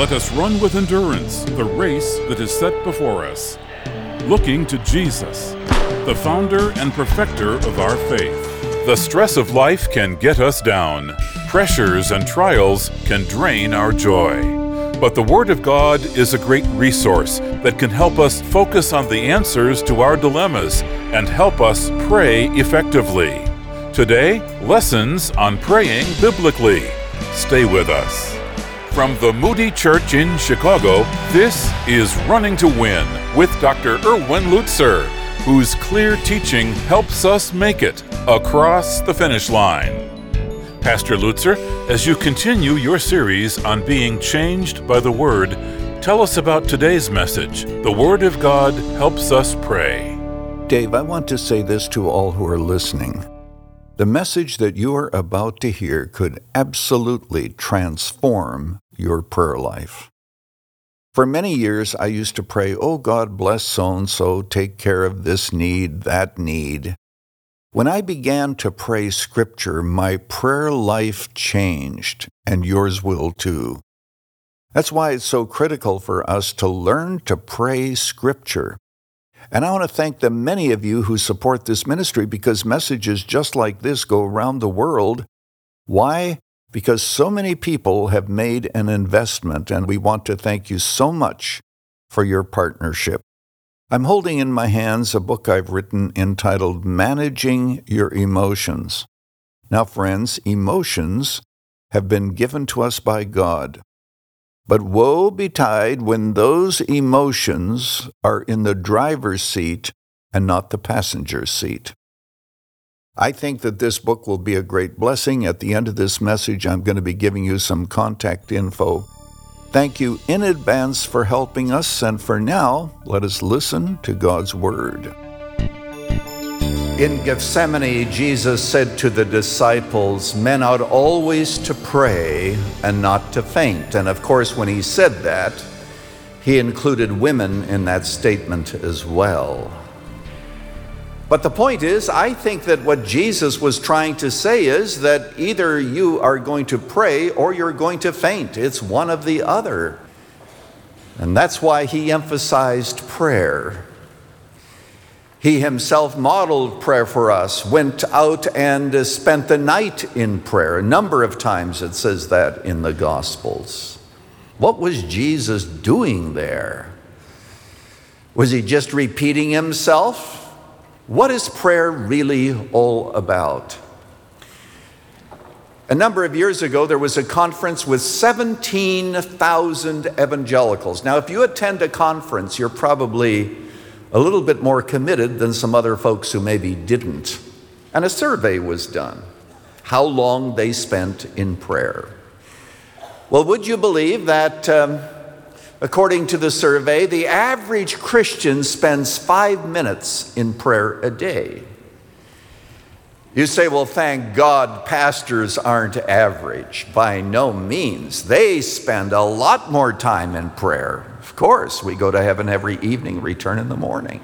let us run with endurance the race that is set before us, looking to Jesus, the founder and perfecter of our faith. The stress of life can get us down. Pressures and trials can drain our joy. But the Word of God is a great resource that can help us focus on the answers to our dilemmas and help us pray effectively. Today, lessons on praying biblically. Stay with us. From the Moody Church in Chicago, this is Running to Win with Dr. Erwin Lutzer, whose clear teaching helps us make it across the finish line. Pastor Lutzer, as you continue your series on being changed by the Word, tell us about today's message. The Word of God helps us pray. Dave, I want to say this to all who are listening. The message that you are about to hear could absolutely transform your prayer life. For many years, I used to pray, "Oh God, bless so-and-so, take care of this need, that need." When I began to pray Scripture, my prayer life changed, and yours will too. That's why it's so critical for us to learn to pray Scripture. And I want to thank the many of you who support this ministry because messages just like this go around the world. Why? Because so many people have made an investment, and we want to thank you so much for your partnership. I'm holding in my hands a book I've written entitled Managing Your Emotions. Now, friends, emotions have been given to us by God. But woe betide when those emotions are in the driver's seat and not the passenger seat. I think that this book will be a great blessing. At the end of this message, I'm going to be giving you some contact info. Thank you in advance for helping us, and for now, let us listen to God's Word. In Gethsemane, Jesus said to the disciples, "Men ought always to pray and not to faint." And of course, when he said that, he included women in that statement as well. But the point is, I think that what Jesus was trying to say is that either you are going to pray or you're going to faint. It's one of the other. And that's why he emphasized prayer. He himself modeled prayer for us, went out and spent the night in prayer. A number of times it says that in the Gospels. What was Jesus doing there? Was he just repeating himself? What is prayer really all about? A number of years ago, there was a conference with 17,000 evangelicals. Now, if you attend a conference, you're probably a little bit more committed than some other folks who maybe didn't. And a survey was done, how long they spent in prayer. Well, would you believe that according to the survey, the average Christian spends 5 minutes in prayer a day? You say, well, thank God pastors aren't average. By no means. They spend a lot more time in prayer. Of course, we go to heaven every evening, return in the morning.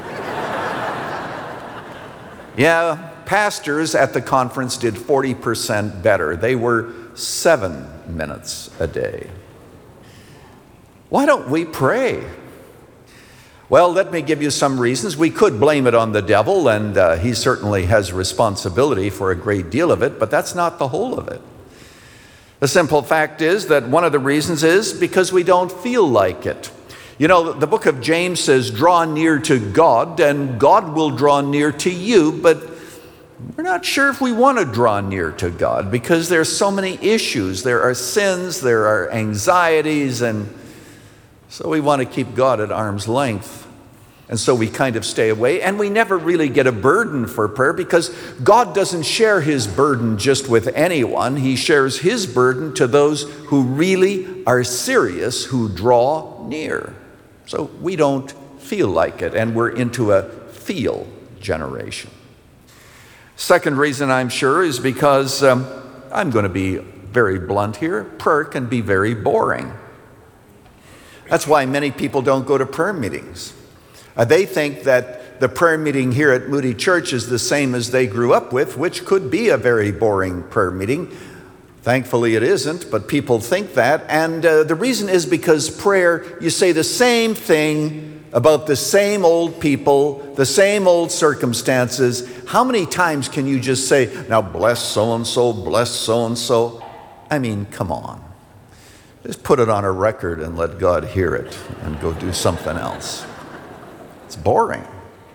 Yeah, pastors at the conference did 40% better. They were 7 minutes a day. Why don't we pray? Well, let me give you some reasons. We could blame it on the devil, and he certainly has responsibility for a great deal of it, but that's not the whole of it. The simple fact is that one of the reasons is because we don't feel like it. You know, the book of James says, draw near to God, and God will draw near to you, but we're not sure if we want to draw near to God because there's so many issues. There are sins, there are anxieties, and so we want to keep God at arm's length. And so we kind of stay away, and we never really get a burden for prayer because God doesn't share his burden just with anyone. He shares his burden to those who really are serious, who draw near. So we don't feel like it, and we're into a feel generation. Second reason, I'm sure, is because I'm going to be very blunt here. Prayer can be very boring. That's why many people don't go to prayer meetings. They think that the prayer meeting here at Moody Church is the same as they grew up with, which could be a very boring prayer meeting. Thankfully it isn't, but people think that. And the reason is because prayer, you say the same thing about the same old people, the same old circumstances. How many times can you just say, now bless so-and-so, bless so-and-so? I mean, come on. Just put it on a record and let God hear it and go do something else. It's boring.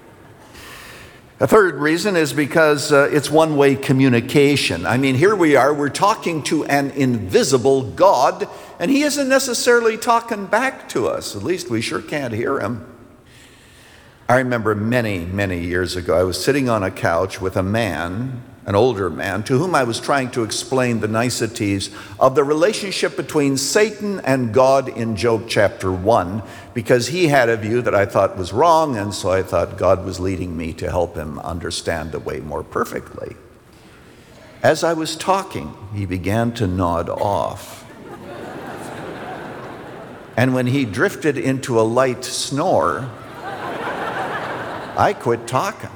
A third reason is because it's one-way communication. I mean, here we are, we're talking to an invisible God, and he isn't necessarily talking back to us. At least we sure can't hear him. I remember many, many years ago, I was sitting on a couch with a man, an older man, to whom I was trying to explain the niceties of the relationship between Satan and God in Job chapter 1, because he had a view that I thought was wrong, and so I thought God was leading me to help him understand the way more perfectly. As I was talking, he began to nod off. And when he drifted into a light snore, I quit talking.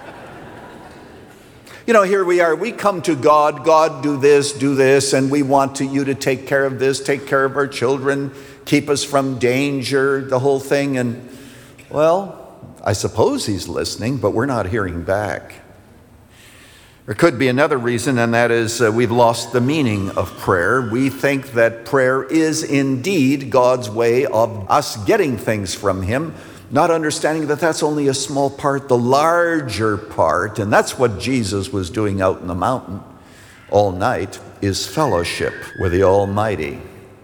You know, here we are, we come to God, God, do this, and we want you to take care of this, take care of our children, keep us from danger, the whole thing. And, well, I suppose he's listening, but we're not hearing back. There could be another reason, and that is we've lost the meaning of prayer. We think that prayer is indeed God's way of us getting things from him, not understanding that that's only a small part, the larger part, and that's what Jesus was doing out in the mountain all night, is fellowship with the Almighty.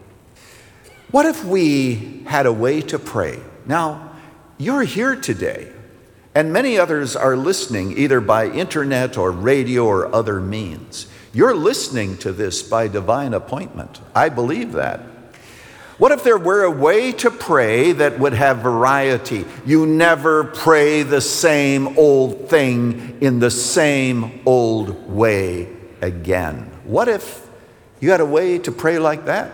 What if we had a way to pray? Now, you're here today, and many others are listening either by internet or radio or other means. You're listening to this by divine appointment. I believe that. What if there were a way to pray that would have variety? You never pray the same old thing in the same old way again. What if you had a way to pray like that?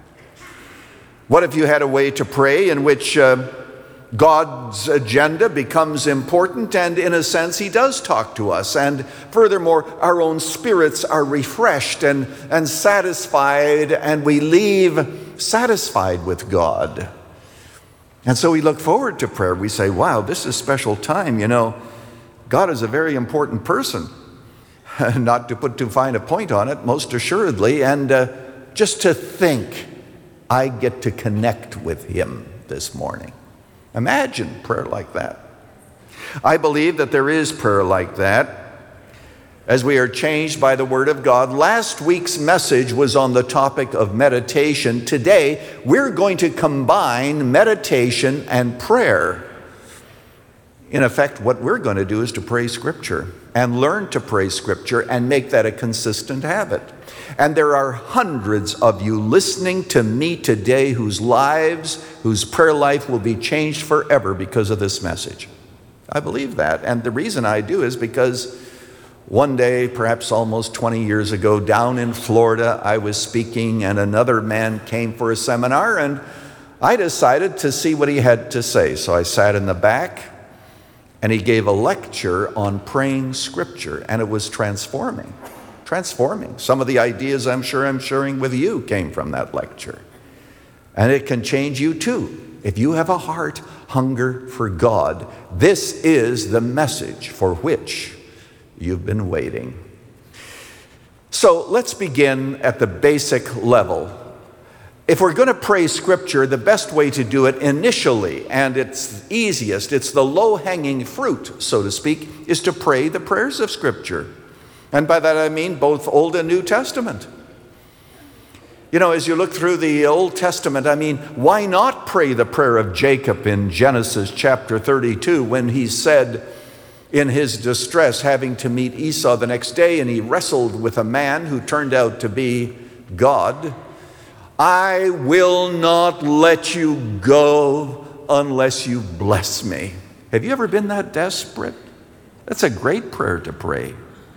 What if you had a way to pray in which God's agenda becomes important, and in a sense he does talk to us, and furthermore our own spirits are refreshed and satisfied, and we leave satisfied with God. And so we look forward to prayer. We say, wow, this is a special time. You know, God is a very important person. Not to put too fine a point on it, most assuredly, and just to think I get to connect with him this morning. Imagine prayer like that. I believe that there is prayer like that as we are changed by the Word of God. Last week's message was on the topic of meditation. Today, we're going to combine meditation and prayer. In effect, what we're going to do is to pray Scripture and learn to pray Scripture and make that a consistent habit. And there are hundreds of you listening to me today whose lives, whose prayer life will be changed forever because of this message. I believe that. And the reason I do is because one day, perhaps almost 20 years ago, down in Florida, I was speaking and another man came for a seminar, and I decided to see what he had to say. So I sat in the back, and he gave a lecture on praying Scripture, and it was transforming. Some of the ideas I'm sharing with you came from that lecture. And it can change you too. If you have a heart hunger for God, this is the message for which you've been waiting. So let's begin at the basic level. If we're going to pray Scripture, the best way to do it initially, and it's easiest, it's the low-hanging fruit, so to speak, is to pray the prayers of Scripture. And by that I mean both Old and New Testament. You know, as you look through the Old Testament, I mean, why not pray the prayer of Jacob in Genesis chapter 32 when he said, in his distress, having to meet Esau the next day, and he wrestled with a man who turned out to be God, I will not let you go unless you bless me. Have you ever been that desperate? That's a great prayer to pray.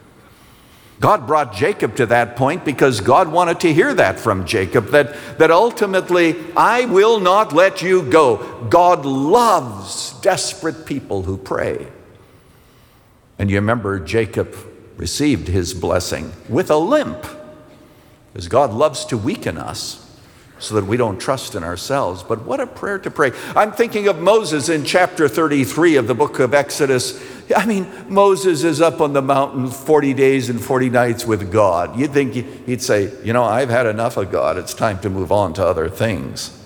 God brought Jacob to that point because God wanted to hear that from Jacob, that ultimately, I will not let you go. God loves desperate people who pray. And you remember Jacob received his blessing with a limp. Because God loves to weaken us so that we don't trust in ourselves. But what a prayer to pray. I'm thinking of Moses in chapter 33 of the book of Exodus. I mean, Moses is up on the mountain 40 days and 40 nights with God. You'd think he'd say, I've had enough of God. It's time to move on to other things.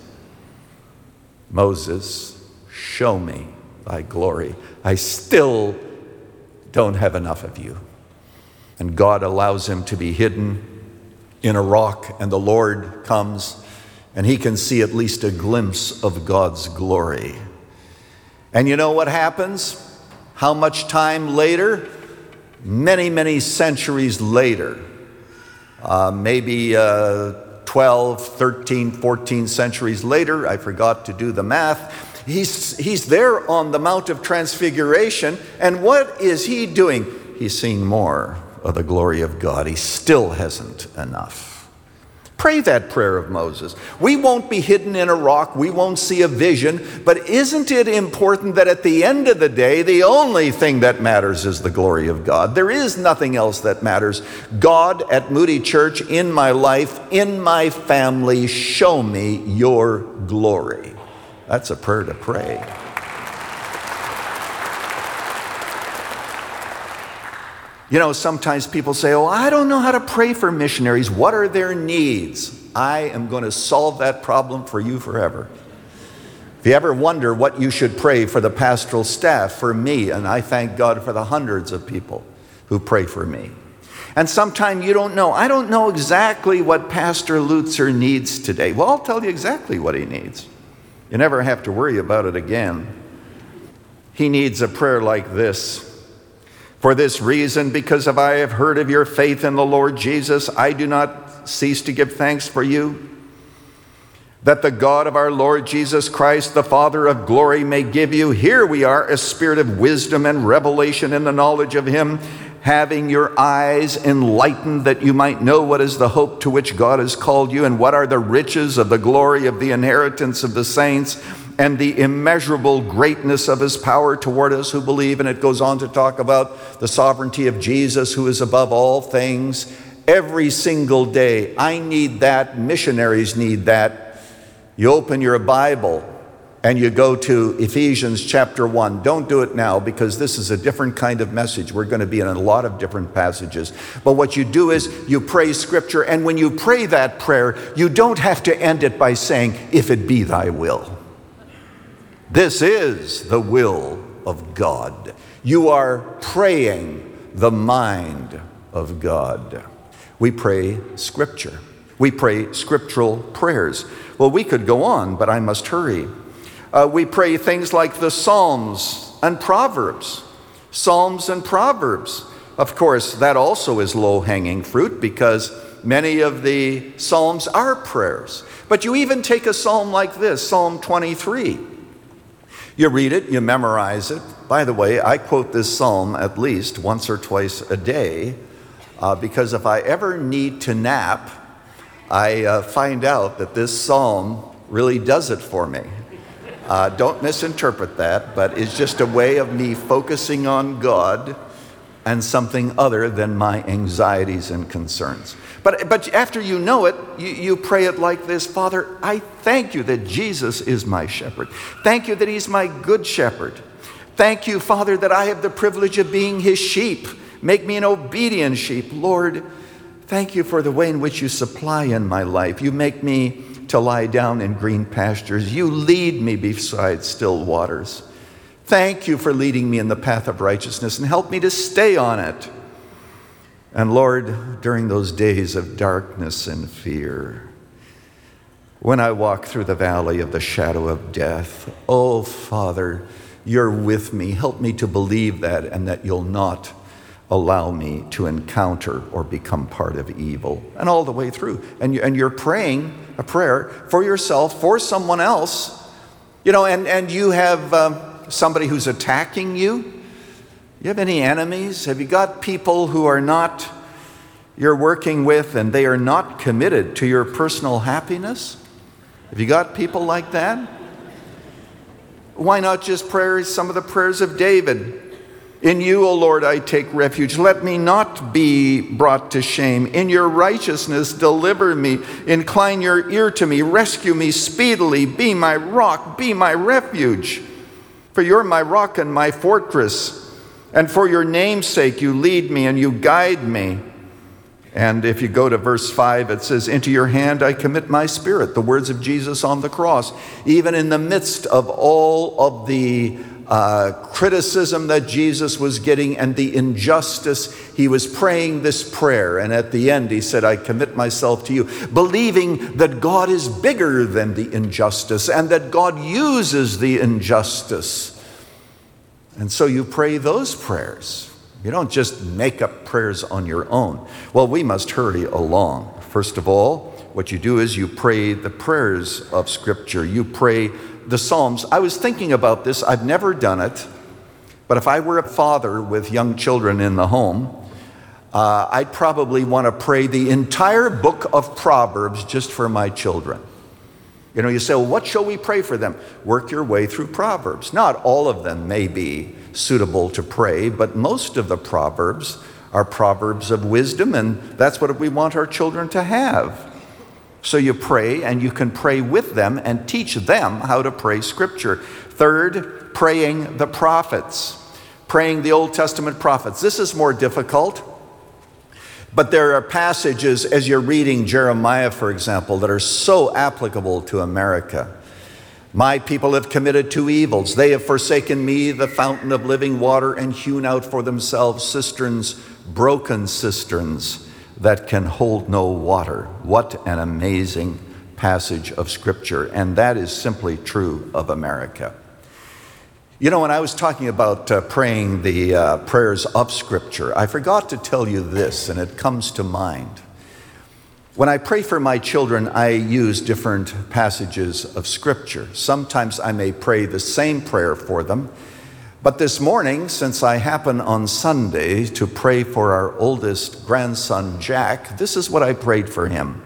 Moses, show me thy glory. I still don't have enough of you. And God allows him to be hidden in a rock, and the Lord comes, and he can see at least a glimpse of God's glory. And you know what happens? How much time later? Many, many centuries later. Maybe 12, 13, 14 centuries later. I forgot to do the math. He's there on the Mount of Transfiguration, and what is he doing? He's seeing more of the glory of God. He still hasn't enough. Pray that prayer of Moses. We won't be hidden in a rock. We won't see a vision. But isn't it important that at the end of the day, the only thing that matters is the glory of God? There is nothing else that matters. God, at Moody Church, in my life, in my family, show me your glory. That's a prayer to pray. Sometimes people say, I don't know how to pray for missionaries. What are their needs? I am going to solve that problem for you forever. If you ever wonder what you should pray for the pastoral staff, for me, and I thank God for the hundreds of people who pray for me. And sometimes you don't know. I don't know exactly what Pastor Lutzer needs today. Well, I'll tell you exactly what he needs. You never have to worry about it again. He needs a prayer like this. For this reason, because I have heard of your faith in the Lord Jesus, I do not cease to give thanks for you, that the God of our Lord Jesus Christ, the Father of glory, may give you, here we are, a spirit of wisdom and revelation in the knowledge of him, having your eyes enlightened, that you might know what is the hope to which God has called you, and what are the riches of the glory of the inheritance of the saints, and the immeasurable greatness of his power toward us who believe. And it goes on to talk about the sovereignty of Jesus, who is above all things. Every single day, I need that. Missionaries need that. You open your Bible and you go to Ephesians chapter 1. Don't do it now, because this is a different kind of message. We're going to be in a lot of different passages. But what you do is you pray Scripture, and when you pray that prayer, you don't have to end it by saying, if it be thy will. This is the will of God. You are praying the mind of God. We pray Scripture. We pray scriptural prayers. Well, we could go on, but I must hurry. We pray things like the Psalms and Proverbs. Psalms and Proverbs. Of course, that also is low-hanging fruit, because many of the Psalms are prayers. But you even take a psalm like this, Psalm 23. You read it, you memorize it. By the way, I quote this psalm at least once or twice a day, because if I ever need to nap, I find out that this psalm really does it for me. Don't misinterpret that, but it's just a way of me focusing on God and something other than my anxieties and concerns. But after you know it, you pray it like this: Father, I thank you that Jesus is my shepherd. Thank you that he's my good shepherd. Thank you, Father, that I have the privilege of being his sheep. Make me an obedient sheep. Lord, thank you for the way in which you supply in my life. You make me to lie down in green pastures. You lead me beside still waters. Thank you for leading me in the path of righteousness, and help me to stay on it. And Lord, during those days of darkness and fear, when I walk through the valley of the shadow of death, oh Father, you're with me. Help me to believe that, and that you'll not allow me to encounter or become part of evil. And all the way through. And you're praying a prayer for yourself, for someone else, and you have somebody who's attacking you. You have any enemies? Have you got people who are not you're working with, and they are not committed to your personal happiness? Have you got people like that? Why not just pray some of the prayers of David? In you, O Lord, I take refuge. Let me not be brought to shame. In your righteousness, deliver me. Incline your ear to me. Rescue me speedily. Be my rock. Be my refuge. For you're my rock and my fortress. And for your name's sake, you lead me and you guide me. And if you go to verse 5, it says, into your hand I commit my spirit. The words of Jesus on the cross. Even in the midst of all of the criticism that Jesus was getting and the injustice, he was praying this prayer. And at the end, he said, I commit myself to you, believing that God is bigger than the injustice and that God uses the injustice. And so you pray those prayers. You don't just make up prayers on your own. Well, we must hurry along. First of all, what you do is you pray the prayers of Scripture. You pray the Psalms. I was thinking about this. I've never done it. But if I were a father with young children in the home, I'd probably want to pray the entire book of Proverbs just for my children. You know, you say, well, what shall we pray for them? Work your way through Proverbs. Not all of them may be suitable to pray, but most of the Proverbs are Proverbs of wisdom, and that's what we want our children to have. So you pray, and you can pray with them and teach them how to pray Scripture. Third, praying the prophets, praying the Old Testament prophets. This is more difficult, but there are passages as you're reading Jeremiah, for example, that are so applicable to America. My people have committed two evils. They have forsaken me, the fountain of living water, and hewn out for themselves cisterns, broken cisterns that can hold no water. What an amazing passage of Scripture. And that is simply true of America. You know, when I was talking about praying the prayers of Scripture, I forgot to tell you this, and it comes to mind. When I pray for my children, I use different passages of Scripture. Sometimes I may pray the same prayer for them. But this morning, since I happen on Sunday to pray for our oldest grandson, Jack, this is what I prayed for him.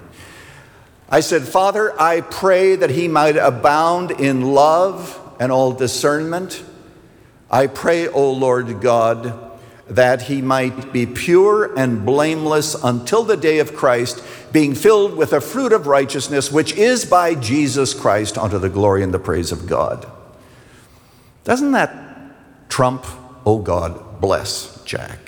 I said, Father, I pray that he might abound in love and all discernment. I pray, O Lord God, that he might be pure and blameless until the day of Christ, being filled with the fruit of righteousness, which is by Jesus Christ, unto the glory and the praise of God. Doesn't that trump, oh God, bless Jack?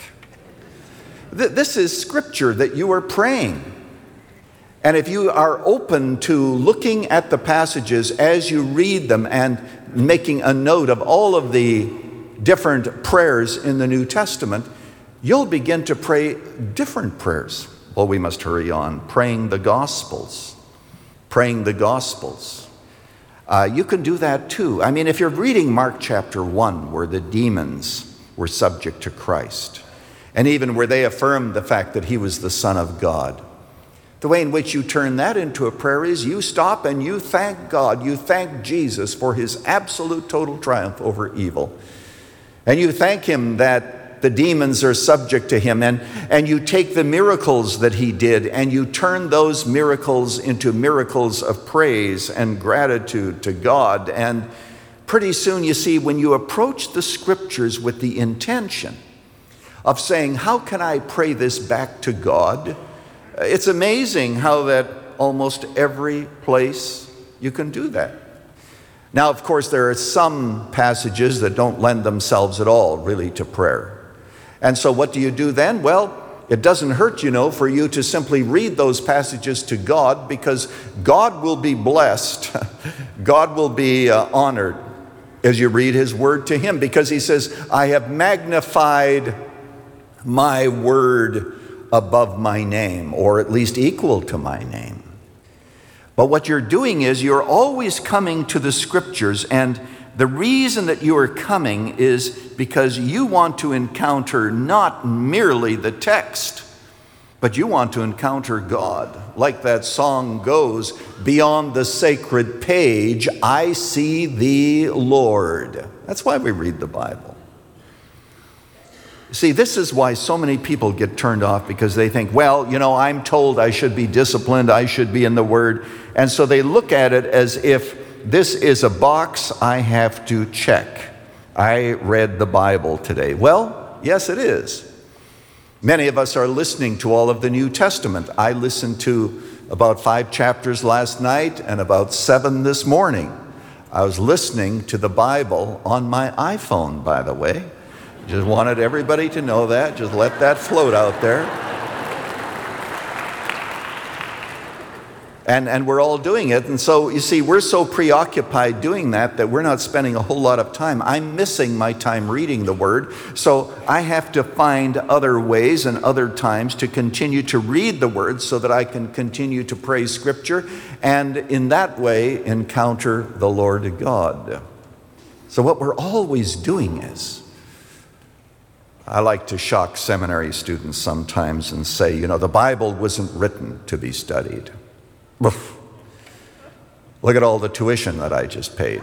This is Scripture that you are praying. And if you are open to looking at the passages as you read them and making a note of all of the different prayers in the New Testament, you'll begin to pray different prayers. Well, we must hurry on. Praying the Gospels. Praying the Gospels. You can do that too. I mean, if you're reading Mark chapter 1, where the demons were subject to Christ, and even where they affirmed the fact that he was the Son of God, the way in which you turn that into a prayer is you stop and you thank God, you thank Jesus for his absolute total triumph over evil. And you thank him that the demons are subject to him, and you take the miracles that he did and you turn those miracles into miracles of praise and gratitude to God. And pretty soon, you see, when you approach the Scriptures with the intention of saying, how can I pray this back to God? It's amazing how that almost every place you can do that. Now, of course, there are some passages that don't lend themselves at all, really, to prayer. And so what do you do then? Well, it doesn't hurt, you know, for you to simply read those passages to God, because God will be blessed. God will be honored as you read his word to him, because he says, I have magnified my word above my name, or at least equal to my name. But what you're doing is you're always coming to the Scriptures, and the reason that you are coming is because you want to encounter not merely the text, but you want to encounter God. Like that song goes, beyond the sacred page, I see thee, Lord. That's why we read the Bible. See, this is why so many people get turned off, because they think, well, you know, I'm told I should be disciplined, I should be in the Word. And so they look at it as if this is a box I have to check. I read the Bible today. Well, yes, it is. Many of us are listening to all of the New Testament. I listened to about 5 chapters last night and about 7 this morning. I was listening to the Bible on my iPhone, by the way. Just wanted everybody to know that. Just let that float out there. And we're all doing it. And so, you see, we're so preoccupied doing that we're not spending a whole lot of time. I'm missing my time reading the Word. So I have to find other ways and other times to continue to read the Word so that I can continue to pray Scripture and in that way encounter the Lord God. So what we're always doing is, I like to shock seminary students sometimes and say, the Bible wasn't written to be studied. Look at all the tuition that I just paid.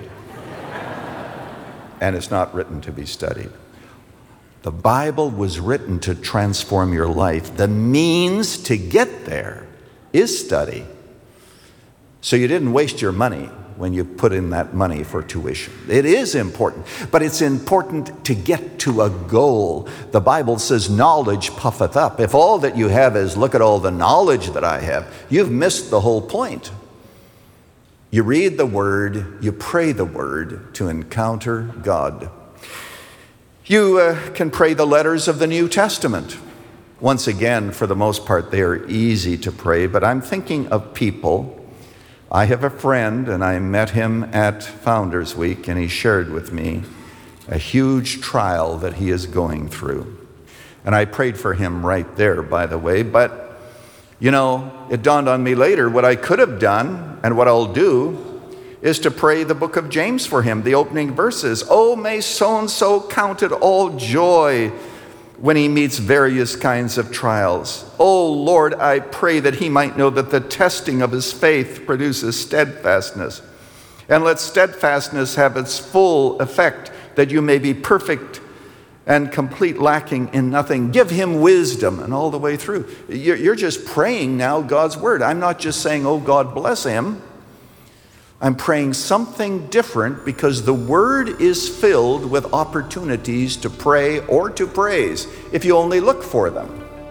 And it's not written to be studied. The Bible was written to transform your life. The means to get there is study. So you didn't waste your money when you put in that money for tuition. It is important, but it's important to get to a goal. The Bible says knowledge puffeth up. If all that you have is, look at all the knowledge that I have, you've missed the whole point. You read the Word, you pray the Word to encounter God. You can pray the letters of the New Testament. Once again, for the most part, they are easy to pray, but I'm thinking of people. I have a friend, and I met him at Founders Week, and he shared with me a huge trial that he is going through. And I prayed for him right there, by the way, but, it dawned on me later what I could have done, and what I'll do, is to pray the book of James for him, the opening verses. Oh, may so-and-so count it all joy when he meets various kinds of trials. Oh, Lord, I pray that he might know that the testing of his faith produces steadfastness. And let steadfastness have its full effect, that you may be perfect and complete, lacking in nothing. Give him wisdom, and all the way through. You're just praying now God's word. I'm not just saying, oh, God bless him. I'm praying something different because the Word is filled with opportunities to pray or to praise if you only look for them.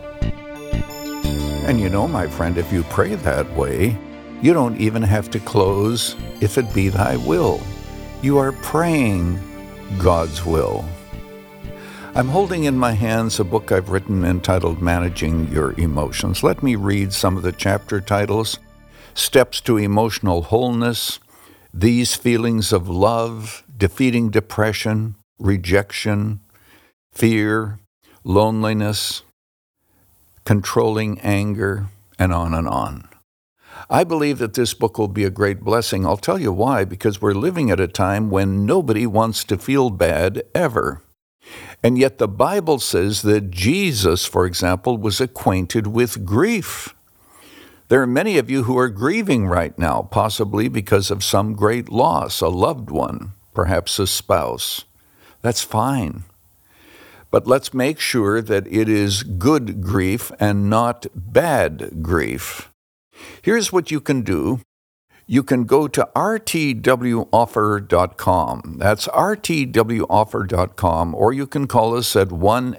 And my friend, if you pray that way, you don't even have to close, if it be thy will. You are praying God's will. I'm holding in my hands a book I've written entitled Managing Your Emotions. Let me read some of the chapter titles. Steps to Emotional Wholeness, These Feelings of Love, Defeating Depression, Rejection, Fear, Loneliness, Controlling Anger, and on and on. I believe that this book will be a great blessing. I'll tell you why, because we're living at a time when nobody wants to feel bad ever. And yet the Bible says that Jesus, for example, was acquainted with grief. There are many of you who are grieving right now, possibly because of some great loss, a loved one, perhaps a spouse. That's fine. But let's make sure that it is good grief and not bad grief. Here's what you can do. You can go to rtwoffer.com. That's rtwoffer.com, or you can call us at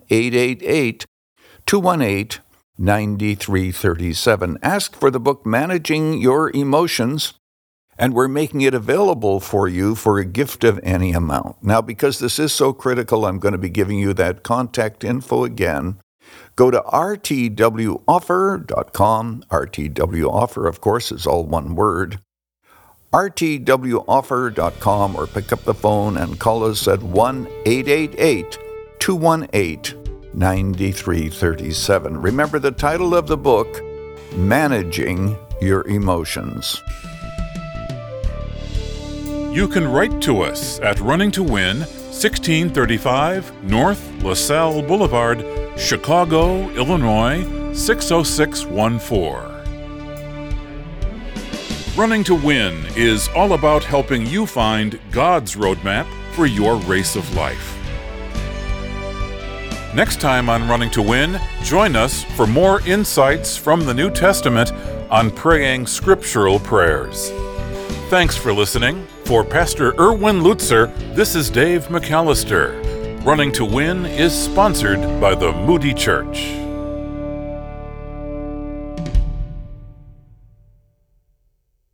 1-888-218-9337. Ask for the book Managing Your Emotions, and we're making it available for you for a gift of any amount. Now, because this is so critical, I'm going to be giving you that contact info again. Go to rtwoffer.com. RTWoffer, of course, is all one word. rtwoffer.com, or pick up the phone and call us at 1-888-218-9337. Remember the title of the book, Managing Your Emotions. You can write to us at Running to Win, 1635 North LaSalle Boulevard, Chicago, Illinois, 60614. Running to Win is all about helping you find God's roadmap for your race of life. Next time on Running to Win, join us for more insights from the New Testament on praying scriptural prayers. Thanks for listening. For Pastor Erwin Lutzer, this is Dave McAllister. Running to Win is sponsored by the Moody Church.